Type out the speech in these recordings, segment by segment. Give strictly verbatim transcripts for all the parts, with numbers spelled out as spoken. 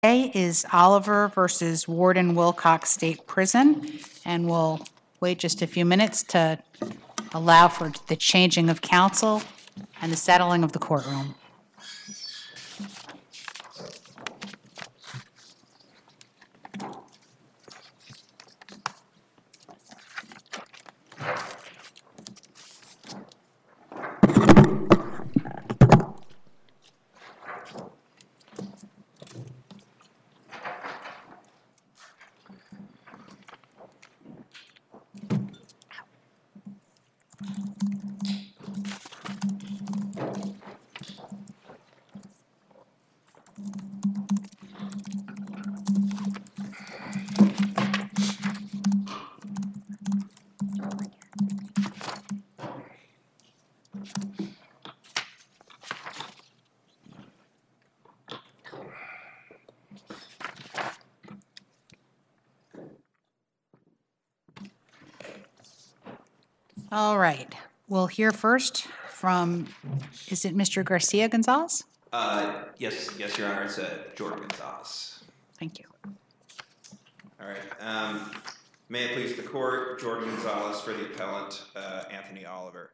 A is Oliver versus Warden Wilcox State Prison, and we'll wait just a few minutes to allow for the changing of counsel and the settling of the courtroom. All right, we'll hear first from, is it Mister Garcia Gonzalez? Uh, yes, yes, Your Honor, it's uh, Jordan Gonzalez. Thank you. All right. Um, may it please the court, Jordan Gonzalez for the appellant, uh, Anthony Oliver.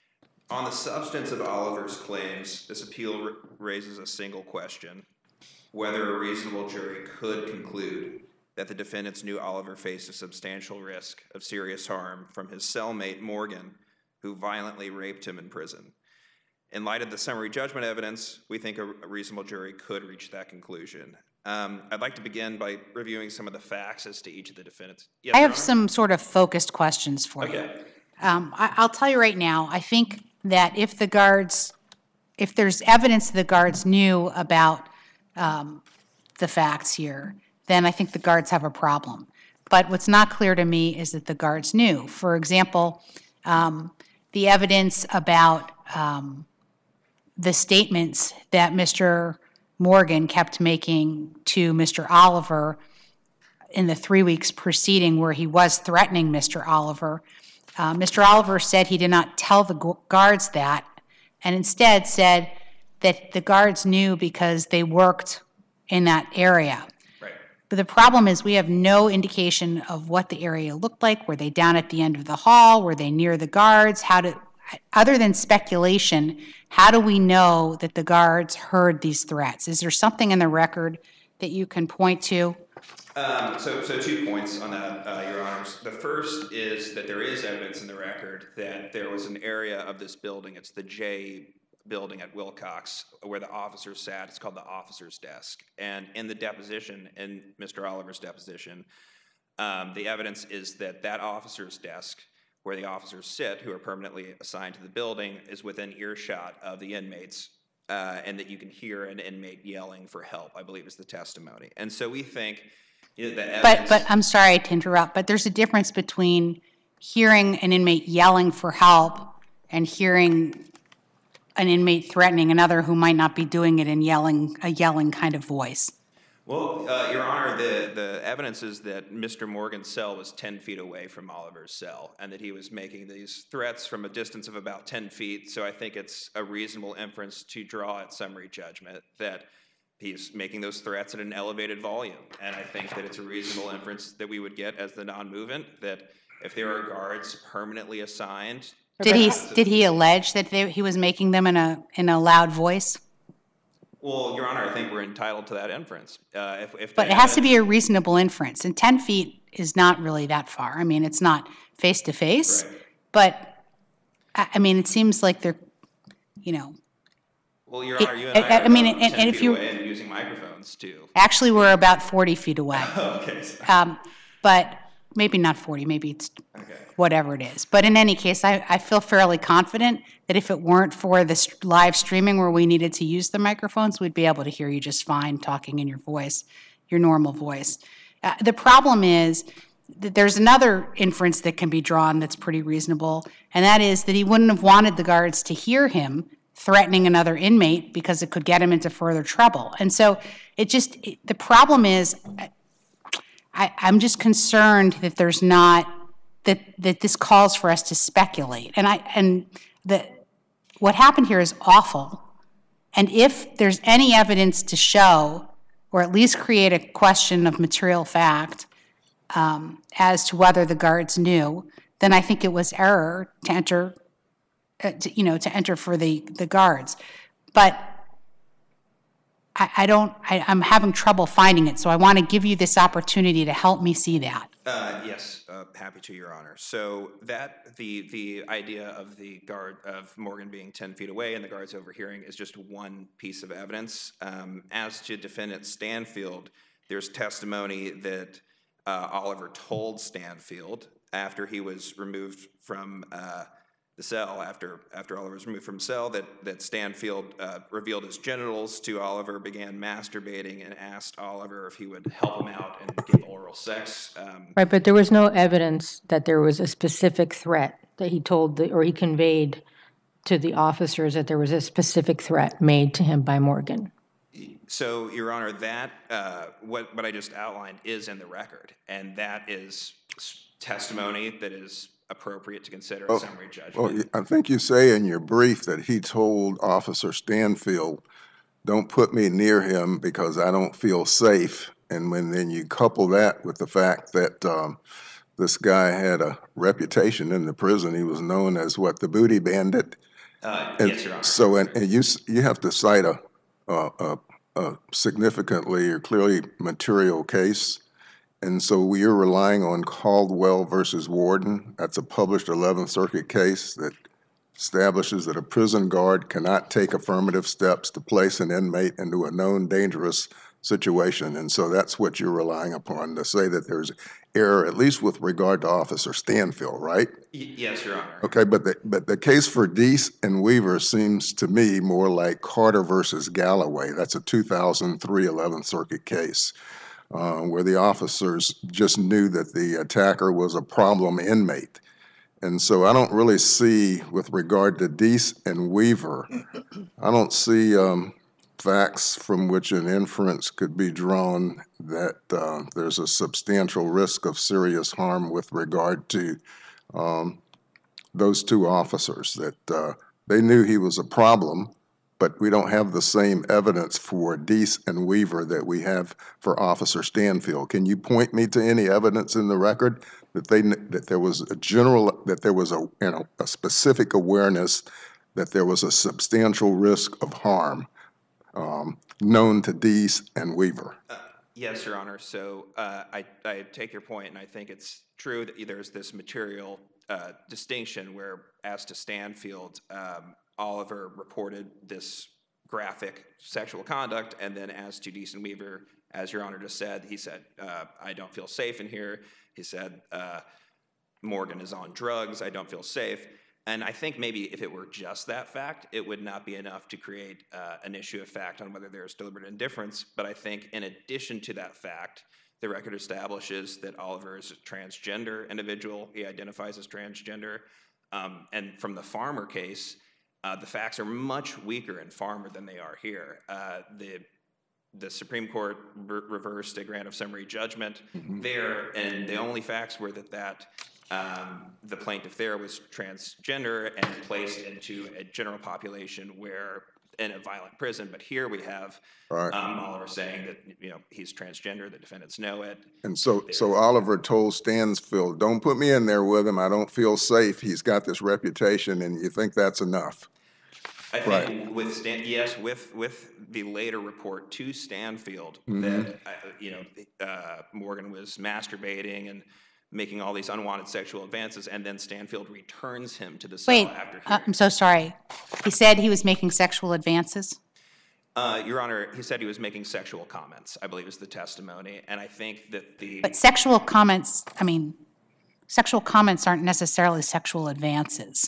On the substance of Oliver's claims, this appeal r- raises a single question: whether a reasonable jury could conclude that the defendants knew Oliver faced a substantial risk of serious harm from his cellmate Morgan, who violently raped him in prison. In light of the summary judgment evidence, we think a, a reasonable jury could reach that conclusion. Um, I'd like to begin by reviewing some of the facts as to each of the defendants. Yes, I Your have Honor? some sort of focused questions for you. Okay. Um, I, I'll tell you right now, I think that if the guards, if there's evidence the guards knew about um, the facts here, then I think the guards have a problem. But what's not clear to me is that the guards knew. For example, um, the evidence about um, the statements that Mister Morgan kept making to Mister Oliver in the three weeks preceding where he was threatening Mister Oliver. Uh, Mister Oliver said he did not tell the gu- guards that, and instead said that the guards knew because they worked in that area. Right. But the problem is we have no indication of what the area looked like. Were they down at the end of the hall? Were they near the guards? How did, other than speculation, how do we know that the guards heard these threats? Is there something in the record that you can point to? Um, so, so two points on that, uh, Your Honors. The first is that there is evidence in the record that there was an area of this building, it's the J building at Wilcox, where the officers sat. It's called the officer's desk. And in the deposition, in Mister Oliver's deposition, um, the evidence is that that officer's desk, where the officers sit, who are permanently assigned to the building, is within earshot of the inmates, uh, and that you can hear an inmate yelling for help, I believe is the testimony. And so we think you know, the evidence... But, but I'm sorry to interrupt, but there's a difference between hearing an inmate yelling for help and hearing an inmate threatening another who might not be doing it in yelling, a yelling kind of voice. Well, uh, Your Honor, the, the evidence is that Mister Morgan's cell was ten feet away from Oliver's cell, and that he was making these threats from a distance of about ten feet. So I think it's a reasonable inference to draw at summary judgment that he's making those threats at an elevated volume. And I think that it's a reasonable inference that we would get as the non-movement, that if there are guards permanently assigned... Did he, did he allege that they, he was making them in a, in a loud voice? Well, Your Honor, I think we're entitled to that inference. Uh, if, if But it has to be a reasonable inference, and ten feet is not really that far. I mean, it's not face-to-face, Right. but, I I mean, it seems like they're, you know... Well, Your It- Honor, you and I, I- are I mean, about and- ten and if feet you- away and using microphones, too. Actually, we're about forty feet away. Okay. Um, but maybe not forty, maybe it's Okay. whatever it is. But in any case, I, I feel fairly confident that if it weren't for this live streaming where we needed to use the microphones, we'd be able to hear you just fine talking in your voice, your normal voice. Uh, the problem is that there's another inference that can be drawn that's pretty reasonable, and that is that he wouldn't have wanted the guards to hear him threatening another inmate because it could get him into further trouble. And so it just, it, the problem is, I, I'm just concerned that there's not, that, that this calls for us to speculate. And I, and the, what happened here is awful. And if there's any evidence to show or at least create a question of material fact um, as to whether the guards knew, then I think it was error to enter, uh, to, you know, to enter for the, the guards. But I, I don't, I, I'm having trouble finding it, so I want to give you this opportunity to help me see that. Uh, yes, uh, happy to, Your Honor. So that the the idea of the guard of Morgan being ten feet away and the guards overhearing is just one piece of evidence. Um, as to Defendant Stanfield, there's testimony that uh, Oliver told Stanfield after he was removed from uh, the cell, after after Oliver was removed from cell, that that Stanfield uh, revealed his genitals to Oliver, began masturbating, and asked Oliver if he would help him out and give oral sex. Um, Right, but there was no evidence that there was a specific threat that he told the, or he conveyed to the officers that there was a specific threat made to him by Morgan. So, Your Honor, that uh, what what I just outlined is in the record, and that is testimony that is appropriate to consider a summary judgment. Well, I think you say in your brief that he told Officer Stanfield, "Don't put me near him because I don't feel safe." And when then you couple that with the fact that um, this guy had a reputation in the prison, he was known as what, the Booty Bandit. Uh, And yes, Your Honor. so, and, and you s- you have to cite a, a, a, a significantly or clearly material case. And so you're relying on Caldwell versus Warden. That's a published eleventh Circuit case that establishes that a prison guard cannot take affirmative steps to place an inmate into a known dangerous situation. And so that's what you're relying upon to say that there's error, at least with regard to Officer Stanfield, right? Y- yes, Your Honor. Okay, but the, but the case for Deese and Weaver seems to me more like Carter versus Galloway. That's a two thousand three eleventh Circuit case. Uh, where the officers just knew that the attacker was a problem inmate. And so I don't really see, with regard to Deese and Weaver, I don't see um, facts from which an inference could be drawn that uh, there's a substantial risk of serious harm with regard to um, those two officers, that uh, they knew he was a problem, but we don't have the same evidence for Deese and Weaver that we have for Officer Stanfield. Can you point me to any evidence in the record that they that there was a general that there was a you know a specific awareness that there was a substantial risk of harm um, known to Deese and Weaver? Uh, yes, Your Honor. So uh, I, I take your point, and I think it's true that there's this material uh, distinction where, as to Stanfield, um, Oliver reported this graphic sexual conduct, and then as to Deese and Weaver, as Your Honor just said, he said, uh, I don't feel safe in here. He said, uh, Morgan is on drugs, I don't feel safe. And I think maybe if it were just that fact, it would not be enough to create uh, an issue of fact on whether there's deliberate indifference. But I think in addition to that fact, the record establishes that Oliver is a transgender individual. He identifies as transgender. Um, and from the Farmer case, Uh, the facts are much weaker in Farmer than they are here. Uh, the the Supreme Court re- reversed a grant of summary judgment mm-hmm. there, and the only facts were that that um, the plaintiff there was transgender and placed into a general population where in a violent prison. But here we have right. um, Oliver saying that you know he's transgender. The defendants know it. And so, so Oliver told Stanfield, "Don't put me in there with him. I don't feel safe. He's got this reputation," and you think that's enough? I think right. with Stan, yes, with with the later report to Stanfield mm-hmm. that uh, you know uh, Morgan was masturbating and making all these unwanted sexual advances, and then Stanfield returns him to the cell Wait, after. uh, I'm so sorry. He said he was making sexual advances? Uh, Your Honor, he said he was making sexual comments, I believe is the testimony, and I think that the... But sexual comments, I mean, sexual comments aren't necessarily sexual advances.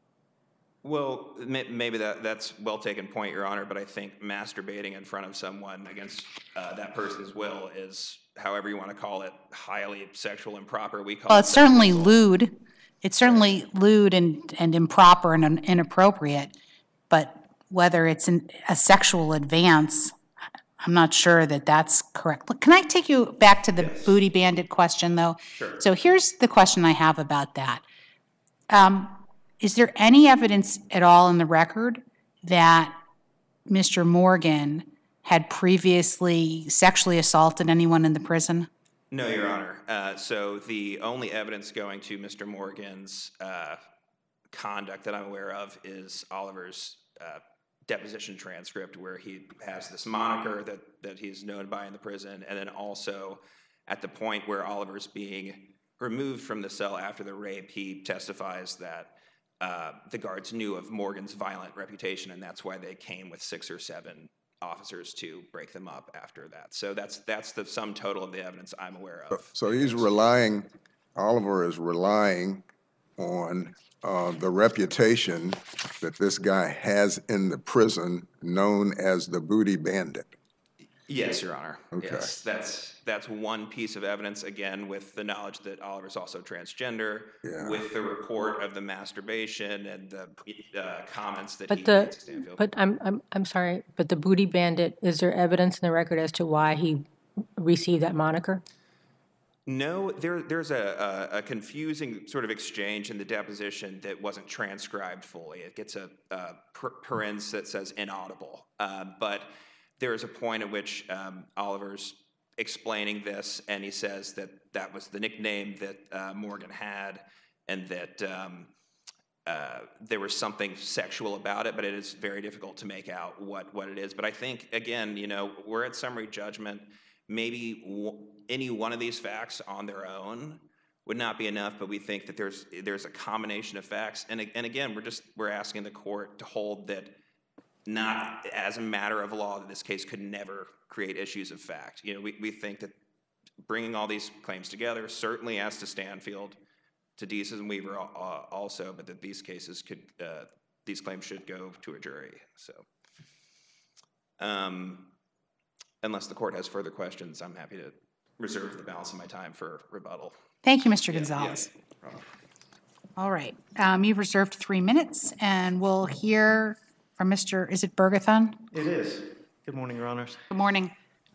Well, may, maybe that, that's well taken point, Your Honor, but I think masturbating in front of someone against uh, that person's will is, however you want to call it, highly sexual improper. We call well, it it's certainly assault. lewd. It's certainly lewd and, and improper and inappropriate, but whether it's an, a sexual advance, I'm not sure that that's correct. Look, can I take you back to the yes. booty bandit question, though? Sure. So here's the question I have about that. Um, is there any evidence at all in the record that Mister Morgan had previously sexually assaulted anyone in the prison? No, Your Honor. Uh, so the only evidence going to Mister Morgan's uh, conduct that I'm aware of is Oliver's uh, deposition transcript, where he has this moniker that, that he's known by in the prison, and then also at the point where Oliver's being removed from the cell after the rape, he testifies that uh, the guards knew of Morgan's violent reputation, and that's why they came with six or seven officers to break them up after that. So that's that's the sum total of the evidence I'm aware of. So he's relying, Oliver is relying on uh, the reputation that this guy has in the prison known as the Booty Bandit. Yes, Your Honor. Okay. Yes, that's that's one piece of evidence, again, with the knowledge that Oliver's also transgender, Yeah. with the report of the masturbation and the uh, comments that But he the, made to Stanfield. but I'm, I'm, I'm sorry, but the Booty Bandit, is there evidence in the record as to why he received that moniker? No, there, there's a, a, a confusing sort of exchange in the deposition that wasn't transcribed fully. It gets a, a per- parens that says inaudible. Uh, but there is a point at which um, Oliver's explaining this, and he says that that was the nickname that uh, Morgan had, and that um, uh, there was something sexual about it, but it is very difficult to make out what, what it is. But I think, again, you know, we're at summary judgment. Maybe w- any one of these facts on their own would not be enough, but we think that there's there's a combination of facts. And, and again, we're just we're asking the court to hold that not as a matter of law that this case could never create issues of fact. You know, we, we think that bringing all these claims together, certainly as to Stanfield, to Deese and Weaver uh, also, but that these cases could, uh, these claims should go to a jury, so. Um, unless the court has further questions, I'm happy to reserve the balance of my time for rebuttal. Thank you, Mister Gonzalez. Yeah. All right, um, you've reserved three minutes, and we'll hear from Mister Is it Bergathon? It is. Good morning, Your Honors. Good morning.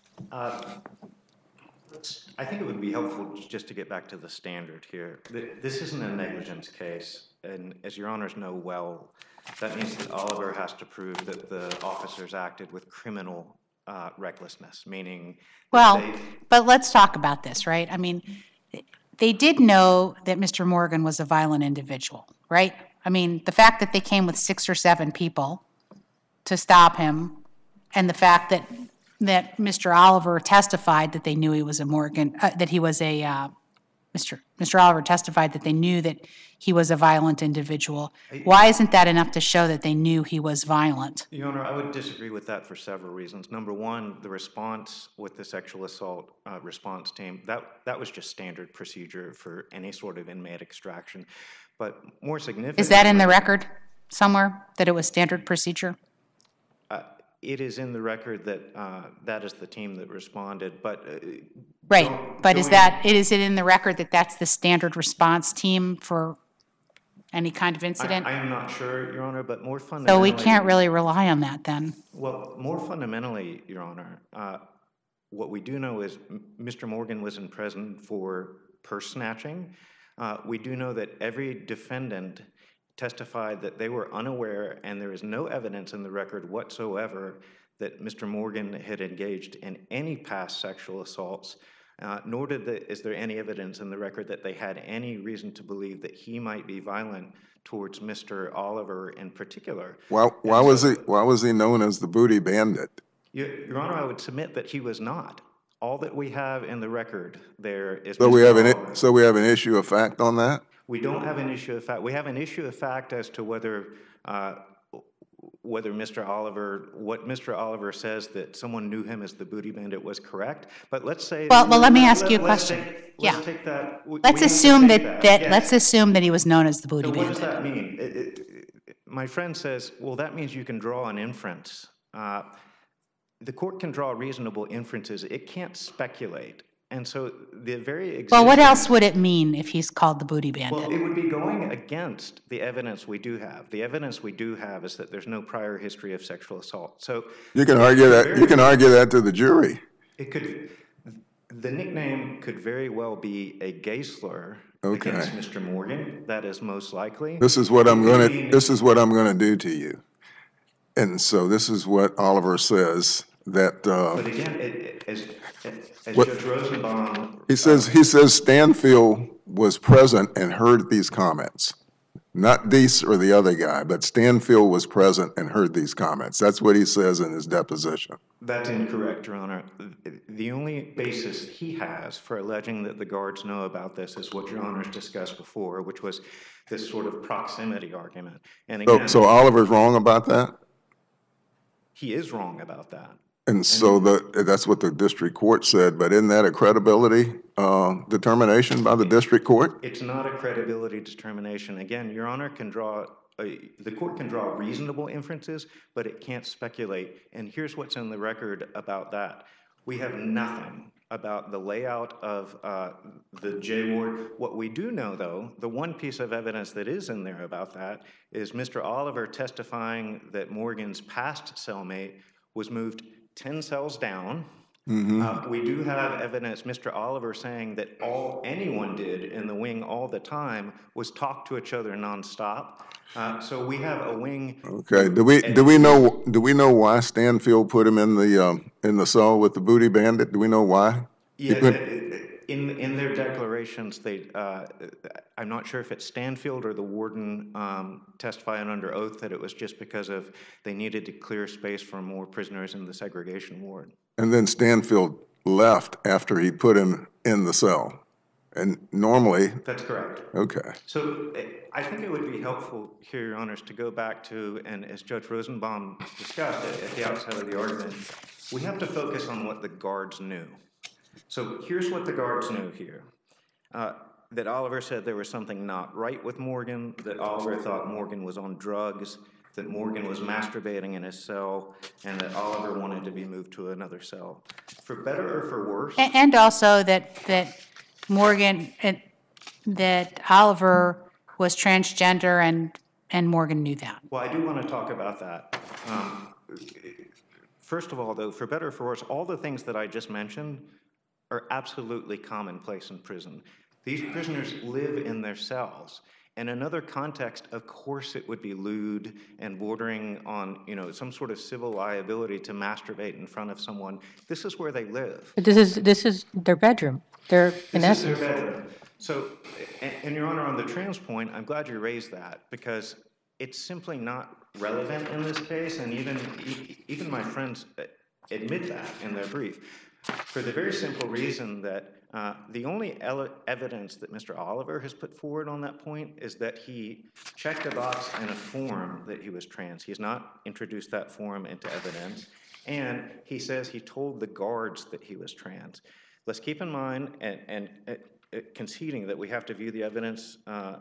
I think it would be helpful just to get back to the standard here. Th- This isn't a negligence case, and as Your Honors know well, that means that Oliver has to prove that the officers acted with criminal uh, recklessness, meaning that Well, they- but let's talk about this, right? I mean, they did know that Mister Morgan was a violent individual, right? I mean, the fact that they came with six or seven people to stop him, and the fact that that Mister Oliver testified that they knew he was a Morgan, uh, that he was a uh, Mister Mister Oliver testified that they knew that he was a violent individual. Why isn't that enough to show that they knew he was violent? Your Honor, I would disagree with that for several reasons. Number one, the response with the sexual assault uh, response team, that, that was just standard procedure for any sort of inmate extraction. But more significant... Is that in the record somewhere, that it was standard procedure? Uh, It is in the record that uh, that is the team that responded, but... uh, Right, going- but is going- that, is it in the record that that's the standard response team for any kind of I incident? I am not sure, Your Honor, but more So fundamentally... we can't really rely on that then. Well, more fundamentally, Your Honor, uh, what we do know is M- Mister Morgan was in prison for purse snatching. Uh, We do know that every defendant testified that they were unaware, and there is no evidence in the record whatsoever that Mister Morgan had engaged in any past sexual assaults, uh, nor did the, is there any evidence in the record that they had any reason to believe that he might be violent towards Mister Oliver in particular. Why, why And was so- he, why was he known as the Booty Bandit? Your, Your Honor, I would submit that he was not. All that we have in the record there is. So we Mister have an, Oliver. i- so we have an issue of fact on that? We don't have an issue of fact. We have an issue of fact as to whether, uh, whether Mister Oliver, what Mister Oliver says that someone knew him as the Booty Bandit was correct. But let's say. Well, well, let me ask you a let's question. take- Yeah. Let's take that. we- Let's we have to assume take that, that, yes. let's assume that he was known as the Booty So what does Bandit. that mean? It- it- it- my friend says, well, that means you can draw an inference. Uh, the court can draw reasonable inferences. It can't speculate. And so the very Well, what existence- else would it mean if he's called the Booty Well, Bandit? it would be going against the evidence we do have. The evidence we do have is that there's no prior history of sexual assault. So You can argue that, you can argue that to the jury. it could, the nickname could very well be a gay slur Okay. against Mister Morgan. That is most likely. This is what I'm It would gonna, mean- this is what I'm gonna do to you. And so this is what Oliver says that, uh, But again, it, it- as, as What- Judge Rosenbaum. he says, he says Stanfield was present and heard these comments. Not Deese or the other guy, but Stanfield was present and heard these comments. That's what he says in his deposition. That's incorrect, Your Honor. The only basis he has for alleging that the guards know about this is what Your Honor's discussed before, which was this sort of proximity argument. And So, again, so Oliver's wrong about that? he is wrong about that. And so the, that's what the district court said, but isn't that a credibility uh, determination by the district court? It's not a credibility determination. Again, Your Honor can draw, uh, the court can draw reasonable inferences, but it can't speculate. And here's what's in the record about that. We have nothing about the layout of uh, the J ward. What we do know, though, the one piece of evidence that is in there about that is Mister Oliver testifying that Morgan's past cellmate was moved ten cells down. Mm-hmm. Uh, we do have evidence, Mister Oliver saying that all anyone did in the wing all the time was talk to each other nonstop. Uh, so we have a wing. Okay, do we, do we know, do we know why Stanfield put him in the, um, in the cell with the booty bandit? Do we know why? He Yeah, put- in, in their declarations, they, uh, I'm not sure if it's Stanfield or the warden um, testifying under oath that it was just because of they needed to clear space for more prisoners in the segregation ward. And then Stanfield left after he put him in the cell. And normally, That's correct. okay, So eh, I think it would be helpful here, Your Honors, to go back to, and as Judge Rosenbaum discussed at, at the outset of the argument, we have to focus on what the guards knew. So here's what the guards knew here. Uh, that Oliver said there was something not right with Morgan, that Oliver thought Morgan was on drugs, that Morgan was masturbating in his cell, and that Oliver wanted to be moved to another cell. For better or for worse, A- And also that, that Morgan, uh, that Oliver was transgender and, and Morgan knew that. well, I do want to talk about that. Um, First of all, though, for better or for worse, all the things that I just mentioned are absolutely commonplace in prison. These prisoners live in their cells. In another context, of course it would be lewd and bordering on, you know, some sort of civil liability to masturbate in front of someone. This is where they live. But this is, this is their bedroom. They're, in This is their essence, bedroom. So, and, and Your Honor, on the trans point, I'm glad you raised that because it's simply not relevant in this case, and even e- even my friends admit that in their brief, for the very simple reason that uh, the only ele- evidence that Mister Oliver has put forward on that point is that he checked a box in a form that he was trans. He has not introduced that form into evidence, and he says he told the guards that he was trans. Let's keep in mind, and, and uh, uh, conceding that we have to view the evidence uh,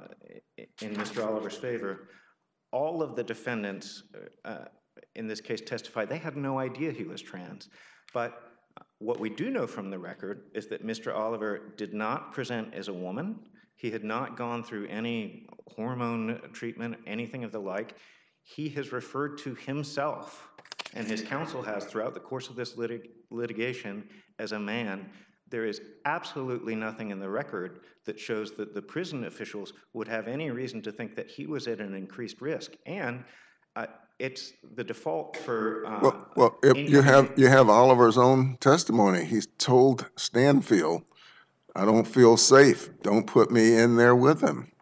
in Mister Oliver's favor, all of the defendants uh, in this case testified they had no idea he was trans. But what we do know from the record is that Mister Oliver did not present as a woman. He had not gone through any hormone treatment, anything of the like. He has referred to himself, and his counsel has throughout the course of this litig- litigation, as a man. There is absolutely nothing in the record that shows that the prison officials would have any reason to think that he was at an increased risk. And uh, it's the default for... Uh, well, well, if you have, you have Oliver's own testimony. He's told Stanfield, I don't feel safe, don't put me in there with him.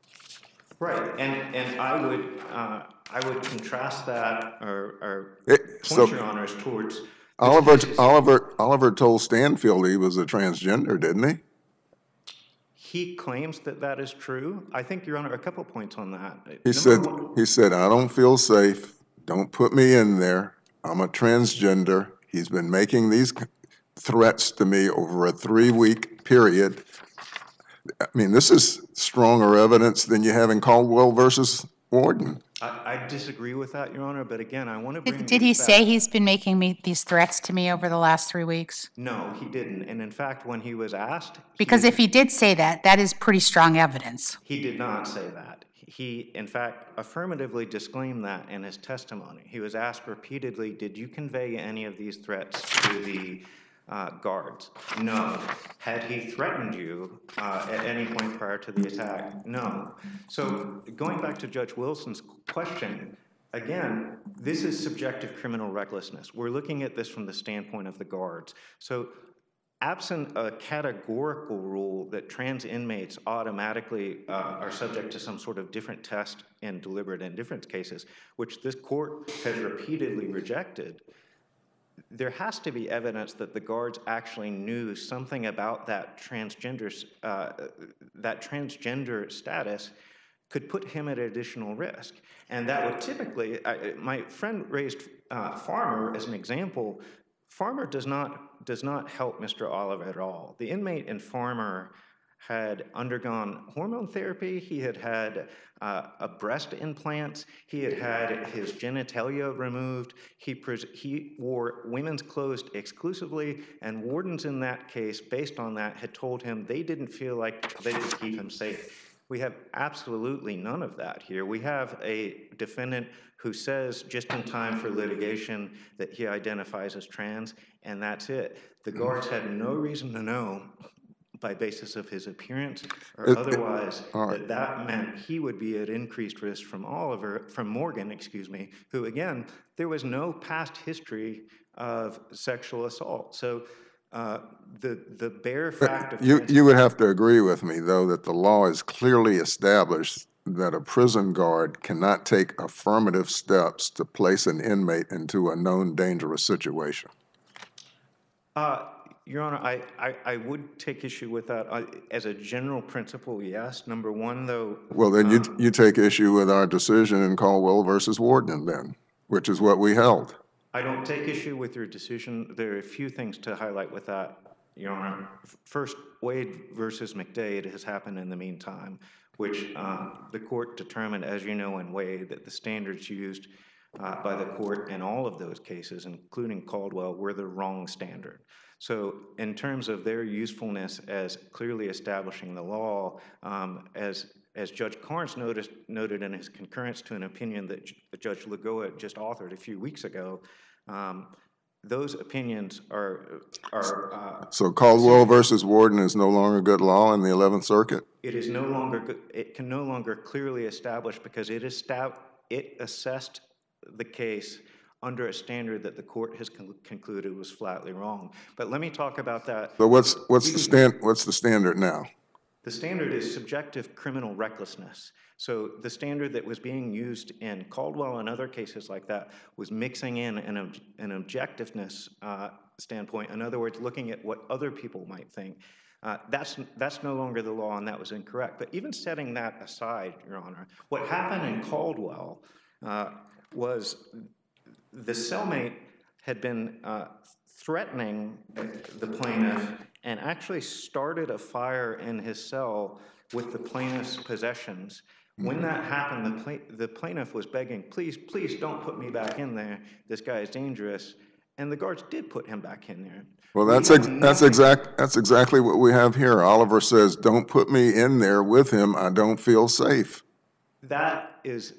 Right, and, and I would, uh, I would contrast that, or, or It- so- point your honors towards... Oliver, this case. Oliver, Oliver told Stanfield he was a transgender, didn't he? He claims that that is true. I think, Your Honor, a couple points on that. He Number said, one- he said, I don't feel safe, don't put me in there, I'm a transgender. He's been making these threats to me over a three-week period. I mean, this is stronger evidence than you have in Caldwell versus Warden. I, I disagree with that, Your Honor, but again, I want to bring... Did, did this he back- say he's been making me, these threats to me over the last three weeks? No, he didn't. And in fact, when he was asked... he- Because if he did say that, that is pretty strong evidence. He did not say that. He, in fact, affirmatively disclaimed that in his testimony. He was asked repeatedly, did you convey any of these threats to the uh, guards? No. Had he threatened you uh, at any point prior to the attack? No. So going back to Judge Wilson's question, again, this is subjective criminal recklessness. We're looking at this from the standpoint of the guards. So absent a categorical rule that trans inmates automatically uh, are subject to some sort of different test in deliberate indifference cases, which this court has repeatedly rejected, there has to be evidence that the guards actually knew something about that transgender, uh, that transgender status could put him at additional risk. And that would typically, I, my friend raised uh, Farmer as an example. Farmer does not, does not help Mister Oliver at all. The inmate in Farmer had undergone hormone therapy, he had had uh, a breast implant, he had had his genitalia removed, he, pres he wore women's clothes exclusively, and wardens in that case, based on that, had told him they didn't feel like they could keep him safe. We have absolutely none of that here. We have a defendant who says just in time for litigation that he identifies as trans, and that's it. The guards had no reason to know by basis of his appearance or It- otherwise all right. that that meant he would be at increased risk from Oliver, from Morgan, excuse me, who again, there was no past history of sexual assault. So uh, the, the bare fact of You, trans- you would have to agree with me, though, that the law is clearly established that a prison guard cannot take affirmative steps to place an inmate into a known dangerous situation. Uh, Your Honor, I, I, I would take issue with that. I, as a general principle, yes. Number one, though, Well, then you, you take issue with our decision in Caldwell versus Warden then, which is what we held. I don't take issue with your decision. There are a few things to highlight with that, Your Honor. First, Wade versus McDade has happened in the meantime, which uh, the court determined, as you know, in Wade, that the standards used uh, by the court in all of those cases, including Caldwell, were the wrong standard. So in terms of their usefulness as clearly establishing the law, um, as as Judge Carnes noticed, noted in his concurrence to an opinion that J Judge Lagoa just authored a few weeks ago, um, those opinions are, are uh, So Caldwell versus Warden is no longer good law in the eleventh Circuit? it is no longer, good- it can no longer clearly establish because it, estab it assessed the case under a standard that the court has con concluded was flatly wrong. But let me talk about that. So what's, what's the stand, what's the standard now? The standard is subjective criminal recklessness. So the standard that was being used in Caldwell and other cases like that was mixing in an, ob an objectiveness uh, standpoint. In other words, looking at what other people might think. Uh, that's, that's no longer the law, and that was incorrect. But even setting that aside, Your Honor, what happened in Caldwell uh, was the cellmate had been uh, threatening the plaintiff and actually started a fire in his cell with the plaintiff's possessions. When that happened, the, pla the plaintiff was begging, please, please don't put me back in there. This guy is dangerous. And the guards did put him back in there. Well, that's, ex that's, exact, that's exactly what we have here. Oliver says, don't put me in there with him. I don't feel safe. That is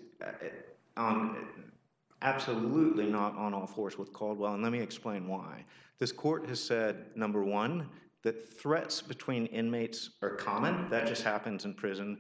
uh, um, absolutely not on all fours with Caldwell, and let me explain why. This court has said, number one, that threats between inmates are common. That just happens in prison.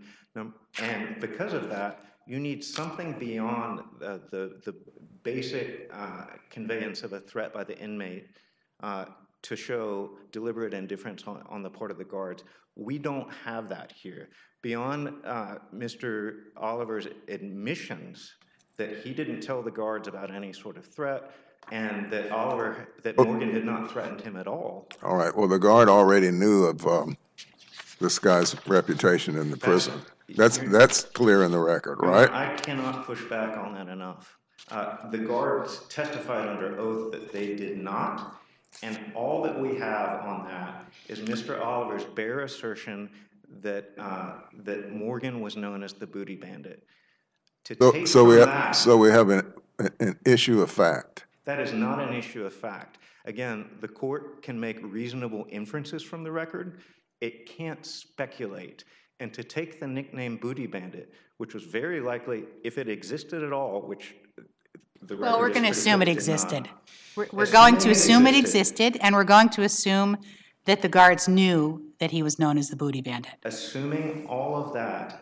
And because of that, you need something beyond uh, the, the basic uh, conveyance of a threat by the inmate uh, to show deliberate indifference on, on the part of the guards. We don't have that here. Beyond uh, Mister Oliver's admissions that he didn't tell the guards about any sort of threat, and that Oliver, that Morgan had not threatened him at all. All right, well, the guard already knew of um, this guy's reputation in the prison. That's, that's clear in the record, right? I cannot push back on that enough. Uh, the guards testified under oath that they did not, and all that we have on that is Mister Oliver's bare assertion that, uh, that Morgan was known as the booty bandit. To So, take so, we, from ha that, so we have an, an issue of fact. that is not an issue of fact. Again, the court can make reasonable inferences from the record. It can't speculate. And to take the nickname Booty Bandit, which was very likely, if it existed at all, which the record Well, we're is going to pretty assume clear it did existed. not. We're, we're Assuming going to it assume it existed. existed, and we're going to assume that the guards knew that he was known as the Booty Bandit. Assuming all of that,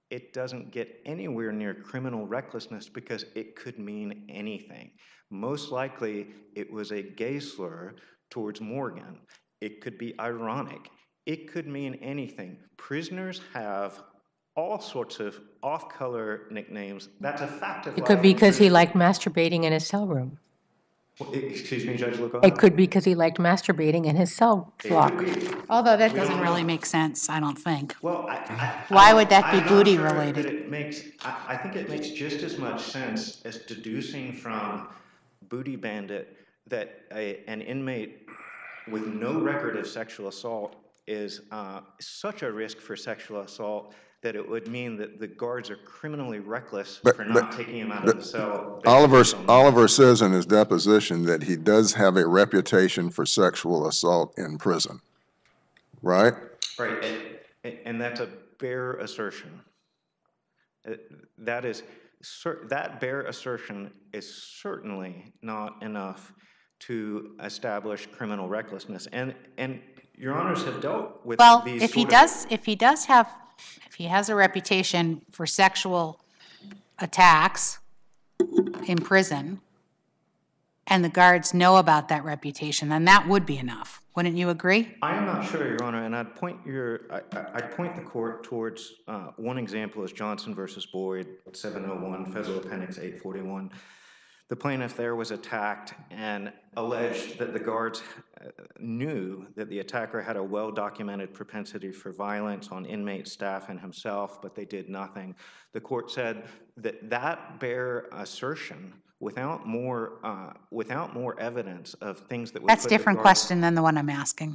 it doesn't get anywhere near criminal recklessness because it could mean anything. Most likely, it was a gay slur towards Morgan. It could be ironic. It could mean anything. Prisoners have all sorts of off-color nicknames. That's a fact of life. It could be because he liked masturbating in his cell room. Excuse me, Judge Lugo? It could be because he liked masturbating in his cell block. Although that doesn't really make sense, I don't think. Well, I, I, Why I- would that be I'm not booty sure related? that it makes, I, I think it makes just as much sense as deducing from Booty Bandit that a, an inmate with no record of sexual assault is uh, such a risk for sexual assault that it would mean that the guards are criminally reckless But- for not but- taking him out of the cell. based Oliver, on that. Oliver says in his deposition that he does have a reputation for sexual assault in prison, right? Right, and, and- and that's a bare assertion. Uh, That is, cer- that bare assertion is certainly not enough to establish criminal recklessness. And, and your honors have dealt with Well, these if he sort of- does, if he does have, if he has a reputation for sexual attacks in prison, and the guards know about that reputation, then that would be enough. Wouldn't you agree? I am not sure, Your Honor, and I'd point your, I, I- I'd point the court towards, uh, one example is Johnson versus Boyd, seven oh one, Federal Appendix eight forty-one. The plaintiff there was attacked and alleged that the guards uh, knew that the attacker had a well-documented propensity for violence on inmate staff and himself, but they did nothing. The court said that that bare assertion, without more, uh, without more evidence of things that would That's a put the different guards- question than the one I'm asking.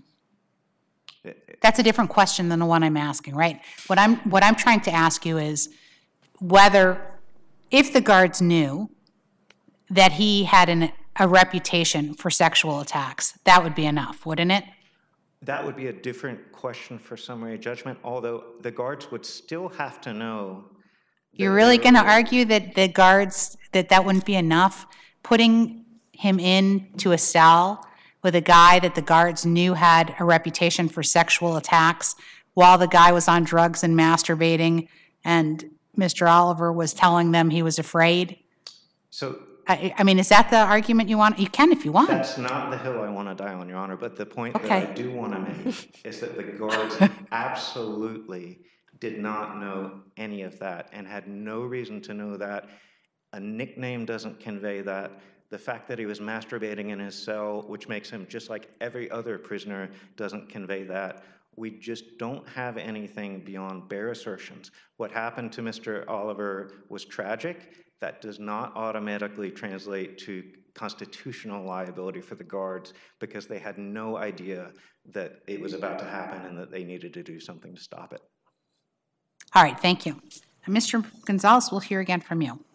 That's a different question than the one I'm asking, right? What I'm, what I'm trying to ask you is whether, if the guards knew that he had an, a reputation for sexual attacks, that would be enough, wouldn't it? That would be a different question for summary judgment, although the guards would still have to know. that You're really there- going to argue that the guards, that that wouldn't be enough? Putting him into a cell with a guy that the guards knew had a reputation for sexual attacks while the guy was on drugs and masturbating and Mister Oliver was telling them he was afraid? So I, I mean, is that the argument you want? You can if you want. that's not the hill I want to die on, Your Honor, but the point that Okay. I do want to make is that the guards absolutely did not know any of that and had no reason to know that. A nickname doesn't convey that. The fact that he was masturbating in his cell, which makes him just like every other prisoner, doesn't convey that. We just don't have anything beyond bare assertions. What happened to Mister Oliver was tragic. That does not automatically translate to constitutional liability for the guards because they had no idea that it was about to happen and that they needed to do something to stop it. All right, thank you. And Mister Gonzalez, we'll hear again from you.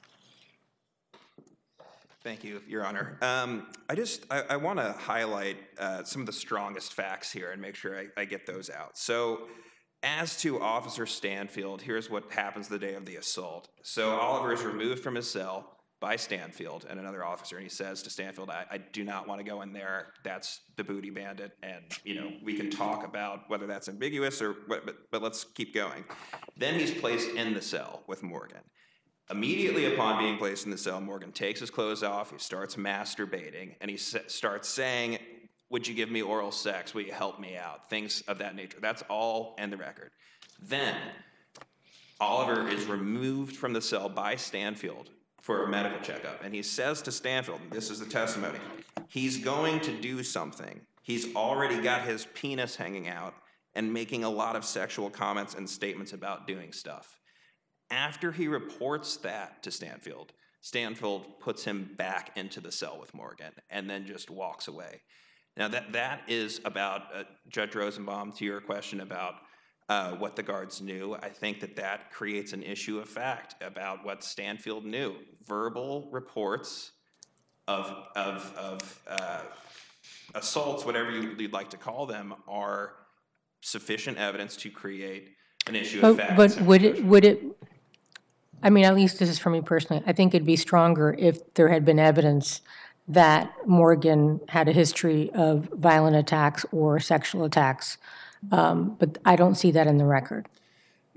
Thank you, Your Honor. Um, I just, I, I want to highlight uh, some of the strongest facts here and make sure I, I get those out. So, as to Officer Stanfield, here's what happens the day of the assault. So Oliver is removed from his cell by Stanfield and another officer, and he says to Stanfield, I, I do not want to go in there. That's the Booty Bandit, and you know we can talk about whether that's ambiguous or what, but, but let's keep going. Then he's placed in the cell with Morgan. Immediately upon being placed in the cell, Morgan takes his clothes off, he starts masturbating, and he s- starts saying, would you give me oral sex? Will you help me out? Things of that nature. That's all in the record. Then, Oliver is removed from the cell by Stanfield for a medical checkup, and he says to Stanfield, and this is the testimony, he's going to do something. He's already got his penis hanging out and making a lot of sexual comments and statements about doing stuff. After he reports that to Stanfield, Stanfield puts him back into the cell with Morgan and then just walks away. Now, that, that is about, uh, Judge Rosenbaum, to your question about uh, what the guards knew, I think that that creates an issue of fact about what Stanfield knew. Verbal reports of, of, of uh, assaults, whatever you, you'd like to call them, are sufficient evidence to create an issue of But, fact. but would it, would it, I mean, at least this is for me personally, I think it'd be stronger if there had been evidence that Morgan had a history of violent attacks or sexual attacks. Um, but I don't see that in the record.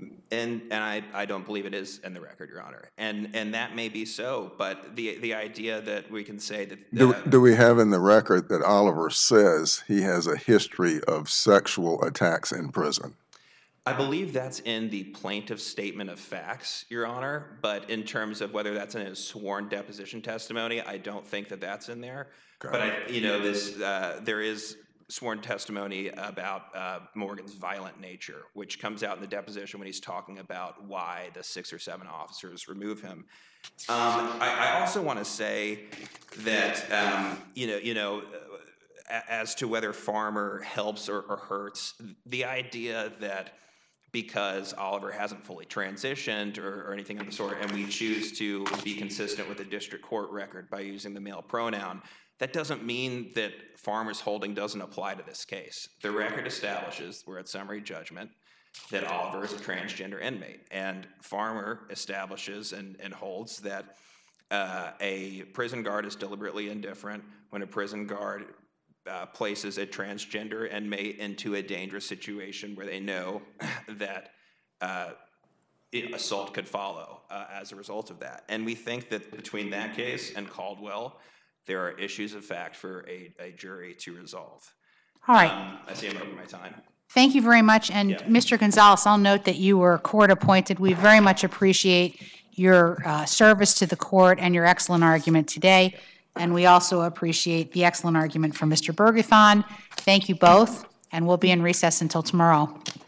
And and I, I don't believe it is in the record, Your Honor. And and that may be so, but the the idea that we can say that uh, Do, do we have in the record that Oliver says he has a history of sexual attacks in prison? I believe that's in the plaintiff's statement of facts, Your Honor, but in terms of whether that's in his sworn deposition testimony, I don't think that that's in there. Got But I, you know, this uh, there is sworn testimony about uh, Morgan's violent nature, which comes out in the deposition when he's talking about why the six or seven officers remove him. Um, I, I also want to say that um, you know, you know, uh, as to whether Farmer helps or, or hurts, the idea that because Oliver hasn't fully transitioned or, or anything of the sort, and we choose to be consistent with the district court record by using the male pronoun, that doesn't mean that Farmer's holding doesn't apply to this case. The record establishes, we're at summary judgment, that Oliver is a transgender inmate, and Farmer establishes and, and holds that uh, a prison guard is deliberately indifferent when a prison guard Uh, places a transgender inmate into a dangerous situation where they know that uh, assault could follow uh, as a result of that. And we think that between that case and Caldwell, there are issues of fact for a, a jury to resolve. All right. Um, I see I'm over my time. Thank you very much. And Yeah. Mister Gonzalez, I'll note that you were court appointed. We very much appreciate your uh, service to the court and your excellent argument today. And we also appreciate the excellent argument from Mister Bergathon. Thank you both, and we'll be in recess until tomorrow.